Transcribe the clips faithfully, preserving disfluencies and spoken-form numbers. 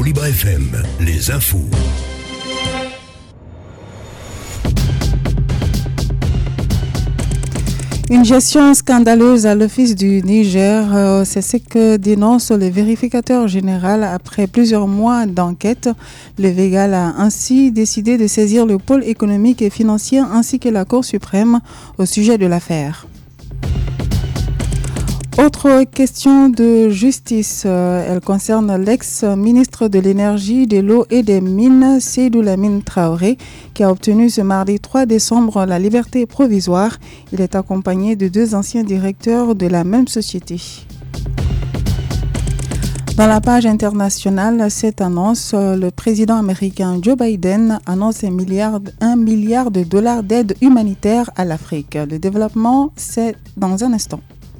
Joliba F M, les infos. Une gestion scandaleuse à l'Office du Niger, euh, c'est ce que dénonce le vérificateur général après plusieurs mois d'enquête. Le Végal a ainsi décidé de saisir le pôle économique et financier ainsi que la Cour suprême au sujet de l'affaire. Autre question de justice, euh, elle concerne l'ex-ministre de l'Énergie, de l'Eau et des Mines, Seydou Lamine Traoré, qui a obtenu ce mardi trois décembre la liberté provisoire. Il est accompagné de deux anciens directeurs de la même société. Dans la page internationale, cette annonce, le président américain Joe Biden annonce un milliard, un milliard de dollars d'aide humanitaire à l'Afrique. Le développement, c'est dans un instant.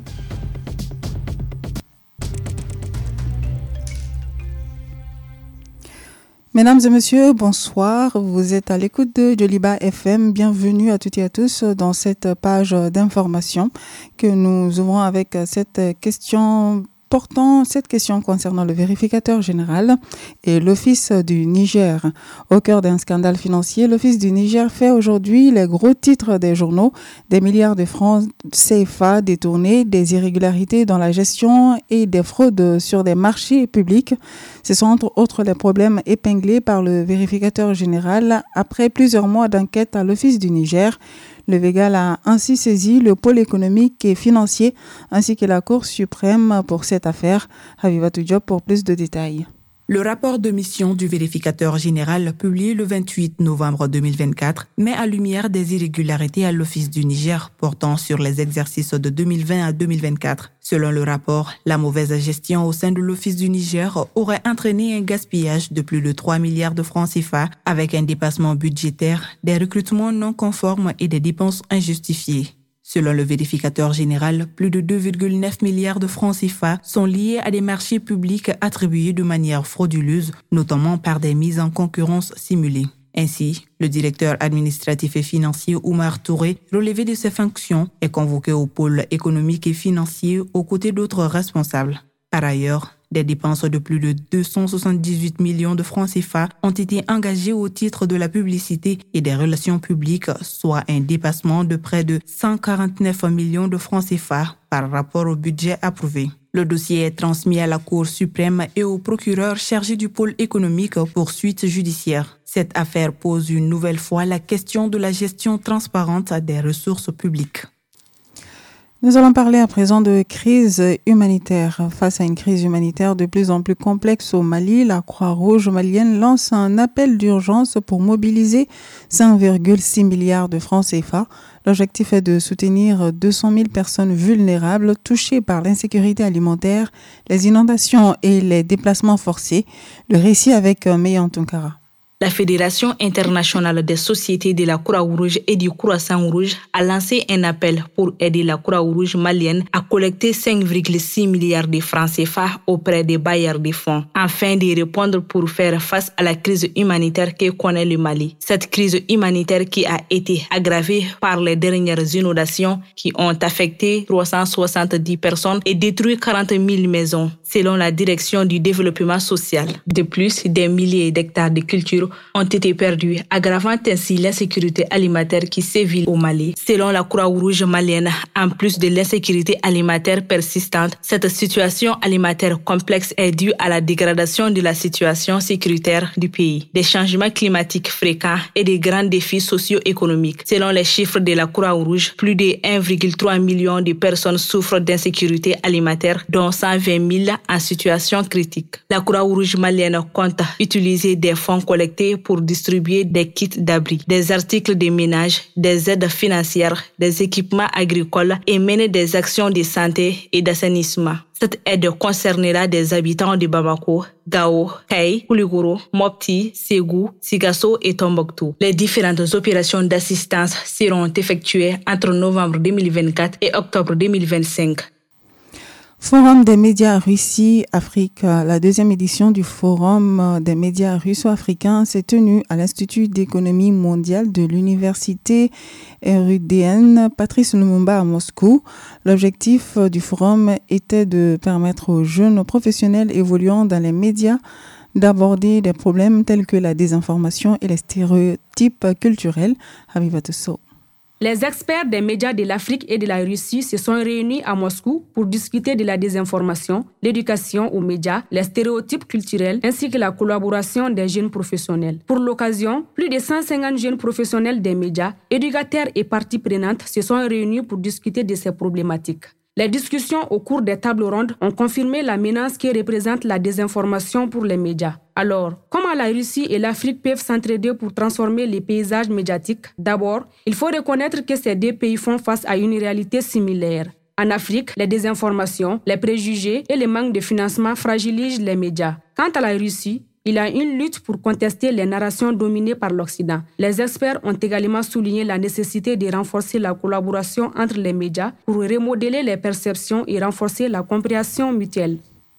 Mesdames et messieurs, bonsoir. Vous êtes à l'écoute de Joliba F M. Bienvenue à toutes et à tous dans cette page d'information que nous ouvrons avec cette question portant cette question concernant le vérificateur général et l'Office du Niger. Au cœur d'un scandale financier, l'Office du Niger fait aujourd'hui les gros titres des journaux, des milliards de francs C F A détournés, des irrégularités dans la gestion et des fraudes sur des marchés publics. Ce sont entre autres les problèmes épinglés par le vérificateur général après plusieurs mois d'enquête à l'Office du Niger. Le Végal a ainsi saisi le pôle économique et financier ainsi que la Cour suprême pour cette affaire. Habibatou Diop pour plus de détails. Le rapport de mission du vérificateur général publié le vingt-huit novembre deux mille vingt-quatre met en lumière des irrégularités à l'Office du Niger portant sur les exercices de deux mille vingt à deux mille vingt-quatre. Selon le rapport, la mauvaise gestion au sein de l'Office du Niger aurait entraîné un gaspillage de plus de trois milliards de francs C F A avec un dépassement budgétaire, des recrutements non conformes et des dépenses injustifiées. Selon le vérificateur général, plus de deux virgule neuf milliards de francs C F A sont liés à des marchés publics attribués de manière frauduleuse, notamment par des mises en concurrence simulées. Ainsi, le directeur administratif et financier Oumar Touré, relevé de ses fonctions, est convoqué au pôle économique et financier aux côtés d'autres responsables. Par ailleurs, des dépenses de plus de deux cent soixante-dix-huit millions de francs C F A ont été engagées au titre de la publicité et des relations publiques, soit un dépassement de près de cent quarante-neuf millions de francs C F A par rapport au budget approuvé. Le dossier est transmis à la Cour suprême et au procureur chargé du pôle économique pour suite judiciaire. Cette affaire pose une nouvelle fois la question de la gestion transparente des ressources publiques. Nous allons parler à présent de crise humanitaire. Face à une crise humanitaire de plus en plus complexe au Mali, la Croix-Rouge malienne lance un appel d'urgence pour mobiliser cinq virgule six milliards de francs C F A. L'objectif est de soutenir deux cent mille personnes vulnérables touchées par l'insécurité alimentaire, les inondations et les déplacements forcés. Le récit avec Meyan Tunkara. La Fédération internationale des sociétés de la Croix-Rouge et du Croissant-Rouge a lancé un appel pour aider la Croix-Rouge malienne à collecter cinq virgule six milliards de francs C F A auprès des bailleurs de fonds, afin de répondre pour faire face à la crise humanitaire que connaît le Mali. Cette crise humanitaire qui a été aggravée par les dernières inondations qui ont affecté trois cent soixante-dix personnes et détruit quarante mille maisons, selon la direction du développement social. De plus, des milliers d'hectares de culture ont été perdus, aggravant ainsi l'insécurité alimentaire qui sévit au Mali. Selon la Croix-Rouge malienne, en plus de l'insécurité alimentaire persistante, cette situation alimentaire complexe est due à la dégradation de la situation sécuritaire du pays, des changements climatiques fréquents et des grands défis socio-économiques. Selon les chiffres de la Croix-Rouge, plus de un virgule trois million de personnes souffrent d'insécurité alimentaire, dont cent vingt mille en situation critique. La Croix-Rouge malienne compte utiliser des fonds collectés pour distribuer des kits d'abri, des articles de ménage, des aides financières, des équipements agricoles et mener des actions de santé et d'assainissement. Cette aide concernera des habitants de Bamako, Gao, Kay, Kouligoro, Mopti, Ségou, Sigasso et Tombouctou. Les différentes opérations d'assistance seront effectuées entre novembre deux mille vingt-quatre et octobre deux mille vingt-cinq. Forum des médias Russie-Afrique. La deuxième édition du Forum des médias russo-africains s'est tenue à l'Institut d'économie mondiale de l'Université érudéenne Patrice Lumumba à Moscou. L'objectif du forum était de permettre aux jeunes professionnels évoluant dans les médias d'aborder des problèmes tels que la désinformation et les stéréotypes culturels. Habibatou Sow. Les experts des médias de l'Afrique et de la Russie se sont réunis à Moscou pour discuter de la désinformation, l'éducation aux médias, les stéréotypes culturels ainsi que la collaboration des jeunes professionnels. Pour l'occasion, plus de cent cinquante jeunes professionnels des médias, éducateurs et parties prenantes se sont réunis pour discuter de ces problématiques. Les discussions au cours des tables rondes ont confirmé la menace que représente la désinformation pour les médias. Alors, comment la Russie et l'Afrique peuvent s'entraider pour transformer les paysages médiatiques? D'abord, il faut reconnaître que ces deux pays font face à une réalité similaire. En Afrique, les désinformations, les préjugés et le manque de financement fragilisent les médias. Quant à la Russie, il y a une lutte pour contester les narrations dominées par l'Occident. Les experts ont également souligné la nécessité de renforcer la collaboration entre les médias pour remodeler les perceptions et renforcer la compréhension mutuelle.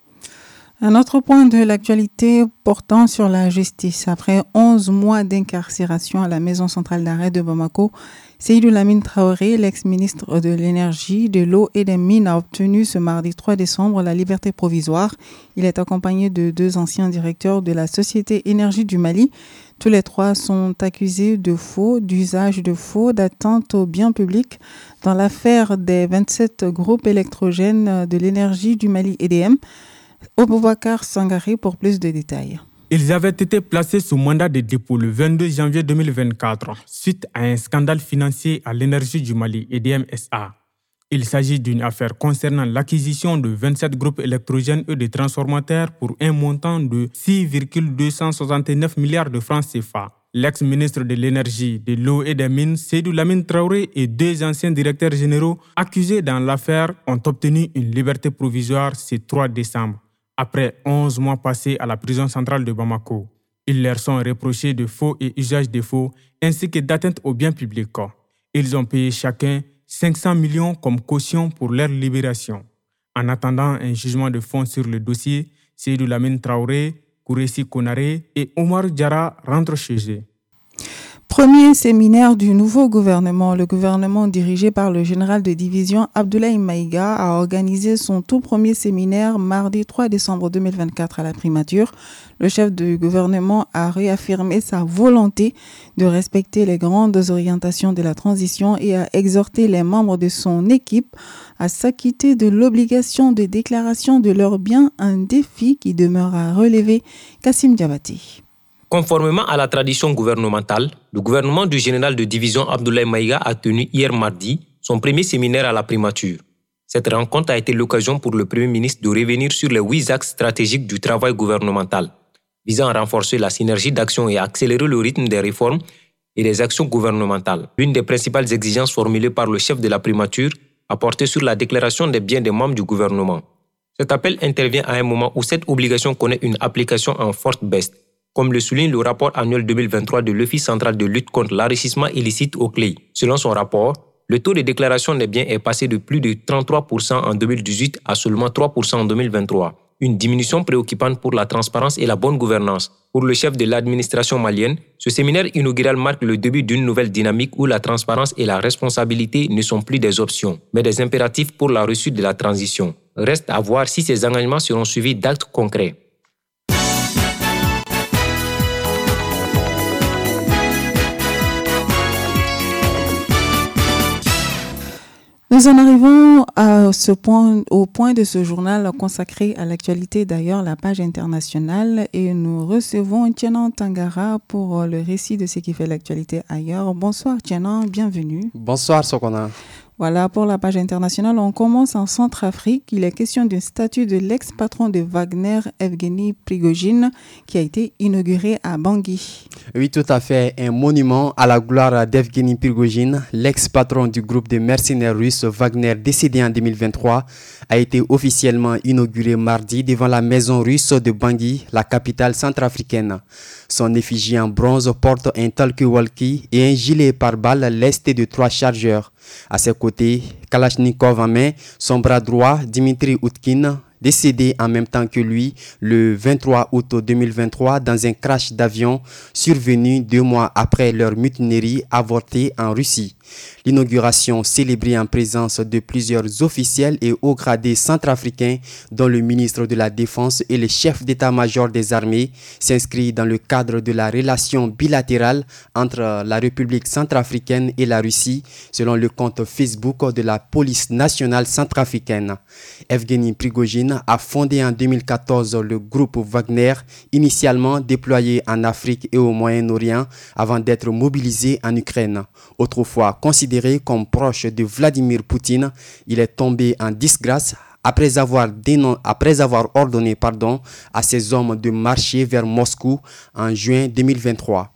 Un autre point de l'actualité portant sur la justice. Après onze mois d'incarcération à la maison centrale d'arrêt de Bamako, Seydou Lamine Traoré, l'ex-ministre de l'Énergie, de l'Eau et des Mines, a obtenu ce mardi trois décembre la liberté provisoire. Il est accompagné de deux anciens directeurs de la Société Énergie du Mali. Tous les trois sont accusés de faux, d'usage de faux, d'atteinte aux biens publics dans l'affaire des vingt-sept groupes électrogènes de l'énergie du Mali E D M. Oboubacar Sangaré pour plus de détails. Ils avaient été placés sous mandat de dépôt le vingt-deux janvier deux mille vingt-quatre suite à un scandale financier à l'énergie du Mali, E D M S A. Il s'agit d'une affaire concernant l'acquisition de vingt-sept groupes électrogènes et de transformateurs pour un montant de six virgule deux cent soixante-neuf milliards de francs C F A. L'ex-ministre de l'Énergie, de l'Eau et des Mines, Seydou Lamine Traoré, et deux anciens directeurs généraux accusés dans l'affaire ont obtenu une liberté provisoire ce trois décembre. Après onze mois passés à la prison centrale de Bamako. Ils leur sont reprochés de faux et usage de faux, ainsi que d'atteinte aux biens publics. Ils ont payé chacun cinq cents millions comme caution pour leur libération. En attendant un jugement de fond sur le dossier, Seydou Lamine Traoré, Kouressi Konaré et Omar Diarra rentrent chez eux. Premier séminaire du nouveau gouvernement. Le gouvernement dirigé par le général de division Abdoulaye Maïga a organisé son tout premier séminaire mardi trois décembre deux mille vingt-quatre à la primature. Le chef du gouvernement a réaffirmé sa volonté de respecter les grandes orientations de la transition et a exhorté les membres de son équipe à s'acquitter de l'obligation de déclaration de leurs biens, un défi qui demeure à relever. Kassim Diabati. Conformément à la tradition gouvernementale, le gouvernement du général de division Abdoulaye Maïga a tenu hier mardi son premier séminaire à la primature. Cette rencontre a été l'occasion pour le Premier ministre de revenir sur les huit axes stratégiques du travail gouvernemental, visant à renforcer la synergie d'action et à accélérer le rythme des réformes et des actions gouvernementales. L'une des principales exigences formulées par le chef de la primature a porté sur la déclaration des biens des membres du gouvernement. Cet appel intervient à un moment où cette obligation connaît une application en forte baisse, comme le souligne le rapport annuel deux mille vingt-trois de l'Office central de lutte contre l'enrichissement illicite au C L E I. Selon son rapport, le taux de déclaration des biens est passé de plus de trente-trois pour cent en deux mille dix-huit à seulement trois pour cent en deux mille vingt-trois. Une diminution préoccupante pour la transparence et la bonne gouvernance. Pour le chef de l'administration malienne, ce séminaire inaugural marque le début d'une nouvelle dynamique où la transparence et la responsabilité ne sont plus des options, mais des impératifs pour la réussite de la transition. Reste à voir si ces engagements seront suivis d'actes concrets. Nous en arrivons à ce point, au point de ce journal consacré à l'actualité, d'ailleurs, la page internationale, et nous recevons Tienan Tangara pour le récit de ce qui fait l'actualité ailleurs. Bonsoir Tienan, bienvenue. Bonsoir Sokona. Voilà, pour la page internationale, on commence en Centrafrique. Il est question d'une statue de l'ex-patron de Wagner, Evgeny Prigojine, qui a été inaugurée à Bangui. Oui, tout à fait. Un monument à la gloire d'Evgeny Prigojine, l'ex-patron du groupe de mercenaires russes Wagner, décédé en deux mille vingt-trois, a été officiellement inauguré mardi devant la maison russe de Bangui, la capitale centrafricaine. Son effigie en bronze porte un talkie-walkie et un gilet pare-balles lesté de trois chargeurs. À ses côtés, Kalachnikov en main, son bras droit, Dimitri Utkin, décédé en même temps que lui le vingt-trois août deux mille vingt-trois dans un crash d'avion survenu deux mois après leur mutinerie avortée en Russie. L'inauguration, célébrée en présence de plusieurs officiels et hauts gradés centrafricains, dont le ministre de la Défense et le chef d'état-major des armées, s'inscrit dans le cadre de la relation bilatérale entre la République centrafricaine et la Russie, selon le compte Facebook de la police nationale centrafricaine. Evgeny Prigojine a fondé en deux mille quatorze le groupe Wagner, initialement déployé en Afrique et au Moyen-Orient avant d'être mobilisé en Ukraine. Autrefois considéré comme proche de Vladimir Poutine, il est tombé en disgrâce après avoir, dénon- après avoir ordonné pardon, à ses hommes de marcher vers Moscou en juin deux mille vingt-trois.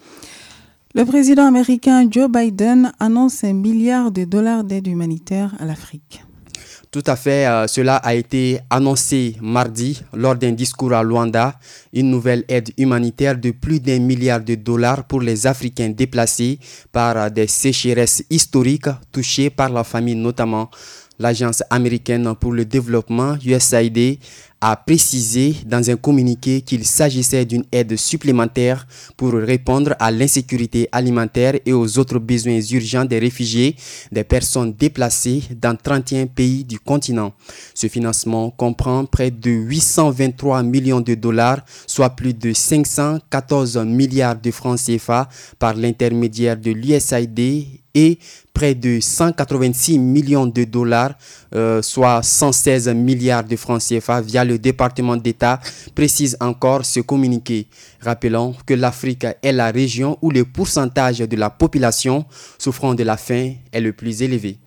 Le président américain Joe Biden annonce un milliard de dollars d'aide humanitaire à l'Afrique. Tout à fait, euh, cela a été annoncé mardi lors d'un discours à Luanda, une nouvelle aide humanitaire de plus d'un milliard de dollars pour les Africains déplacés par euh, des sécheresses historiques touchées par la famine notamment. L'Agence américaine pour le développement, U S A I D, a précisé dans un communiqué qu'il s'agissait d'une aide supplémentaire pour répondre à l'insécurité alimentaire et aux autres besoins urgents des réfugiés, des personnes déplacées dans trente et un pays du continent. Ce financement comprend près de huit cent vingt-trois millions de dollars, soit plus de cinq cent quatorze milliards de francs C F A par l'intermédiaire de l'U S A I D et près de cent quatre-vingt-six millions de dollars, euh, soit cent seize milliards de francs C F A via le département d'État, précise encore ce communiqué. Rappelons que l'Afrique est la région où le pourcentage de la population souffrant de la faim est le plus élevé.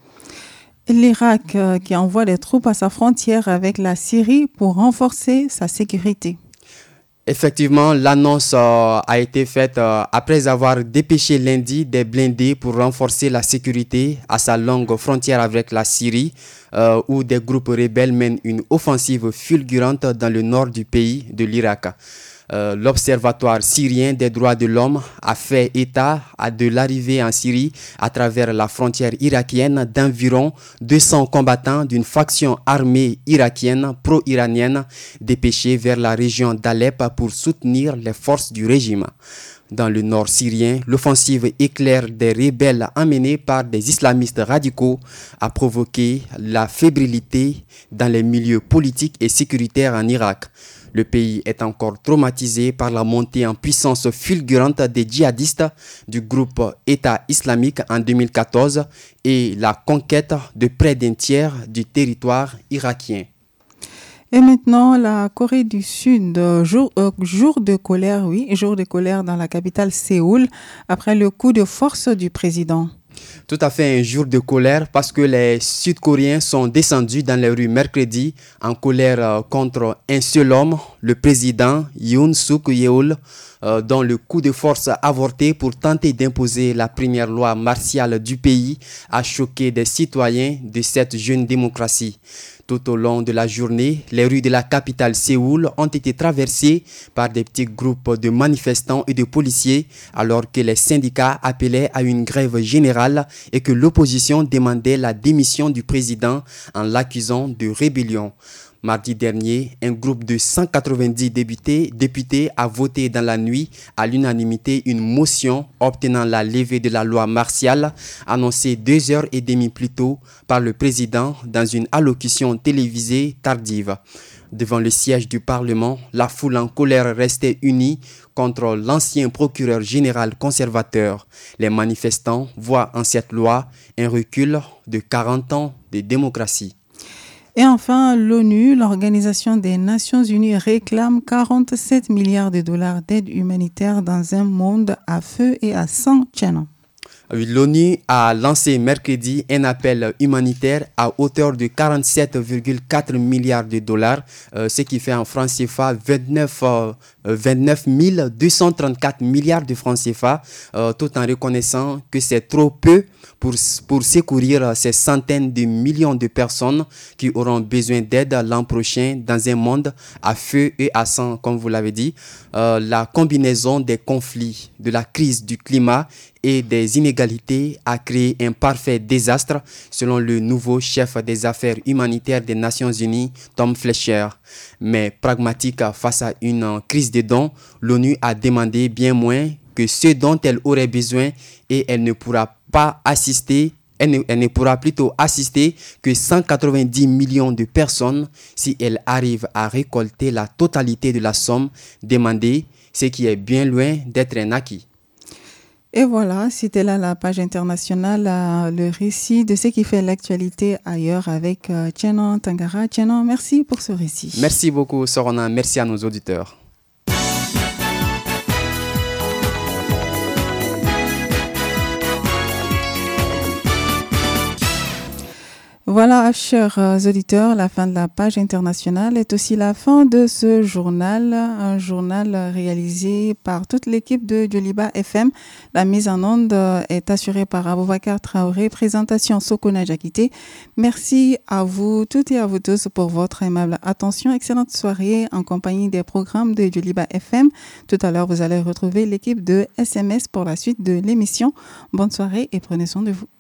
L'Irak euh, qui envoie des troupes à sa frontière avec la Syrie pour renforcer sa sécurité. Effectivement, l'annonce euh, a été faite euh, après avoir dépêché lundi des blindés pour renforcer la sécurité à sa longue frontière avec la Syrie, euh, où des groupes rebelles mènent une offensive fulgurante dans le nord du pays de l'Irak. Euh, L'Observatoire syrien des droits de l'homme a fait état de l'arrivée en Syrie à travers la frontière irakienne d'environ deux cents combattants d'une faction armée irakienne pro-iranienne dépêchés vers la région d'Alep pour soutenir les forces du régime. Dans le nord syrien, l'offensive éclair des rebelles emmenée par des islamistes radicaux a provoqué la fébrilité dans les milieux politiques et sécuritaires en Irak. Le pays est encore traumatisé par la montée en puissance fulgurante des djihadistes du groupe État islamique en deux mille quatorze et la conquête de près d'un tiers du territoire irakien. Et maintenant, la Corée du Sud, jour, euh, jour de colère, oui, jour de colère dans la capitale Séoul, après le coup de force du président. Tout à fait un jour de colère parce que les Sud-Coréens sont descendus dans les rues mercredi en colère contre un seul homme, le président Yoon Suk-yeol, euh, dont le coup de force avorté pour tenter d'imposer la première loi martiale du pays a choqué des citoyens de cette jeune démocratie. Tout au long de la journée, les rues de la capitale Séoul ont été traversées par des petits groupes de manifestants et de policiers alors que les syndicats appelaient à une grève générale et que l'opposition demandait la démission du président en l'accusant de rébellion. Mardi dernier, un groupe de cent quatre-vingt-dix députés, députés a voté dans la nuit à l'unanimité une motion obtenant la levée de la loi martiale annoncée deux heures et demie plus tôt par le président dans une allocution télévisée tardive. Devant le siège du Parlement, la foule en colère restait unie contre l'ancien procureur général conservateur. Les manifestants voient en cette loi un recul de quarante ans de démocratie. Et enfin, l'ONU, l'Organisation des Nations Unies, réclame quarante-sept milliards de dollars d'aide humanitaire dans un monde à feu et à sang tchénan. L'ONU a lancé mercredi un appel humanitaire à hauteur de quarante-sept virgule quatre milliards de dollars, euh, ce qui fait en francs C F A vingt-neuf, euh, vingt-neuf mille deux cent trente-quatre milliards de francs C F A, euh, tout en reconnaissant que c'est trop peu pour, pour secourir ces centaines de millions de personnes qui auront besoin d'aide l'an prochain dans un monde à feu et à sang, comme vous l'avez dit. Euh, la combinaison des conflits, de la crise du climat et des inégalités a créé un parfait désastre, selon le nouveau chef des affaires humanitaires des Nations Unies, Tom Fletcher. Mais pragmatique face à une crise des dons, l'ONU a demandé bien moins que ce dont elle aurait besoin et elle ne pourra pas assister, elle ne, elle ne pourra plutôt assister que cent quatre-vingt-dix millions de personnes si elle arrive à récolter la totalité de la somme demandée, ce qui est bien loin d'être un acquis. Et voilà, c'était là la page internationale, euh, le récit de ce qui fait l'actualité ailleurs avec euh, Tchenon Tangara. Tchenon, merci pour ce récit. Merci beaucoup, Sorona. Merci à nos auditeurs. Voilà, chers auditeurs, la fin de la page internationale est aussi la fin de ce journal, un journal réalisé par toute l'équipe de Joliba F M. La mise en onde est assurée par Aboubakar Traoré, présentation Sokona Jakité. Merci à vous toutes et à vous tous pour votre aimable attention. Excellente soirée en compagnie des programmes de Joliba F M. Tout à l'heure, vous allez retrouver l'équipe de S M S pour la suite de l'émission. Bonne soirée et prenez soin de vous.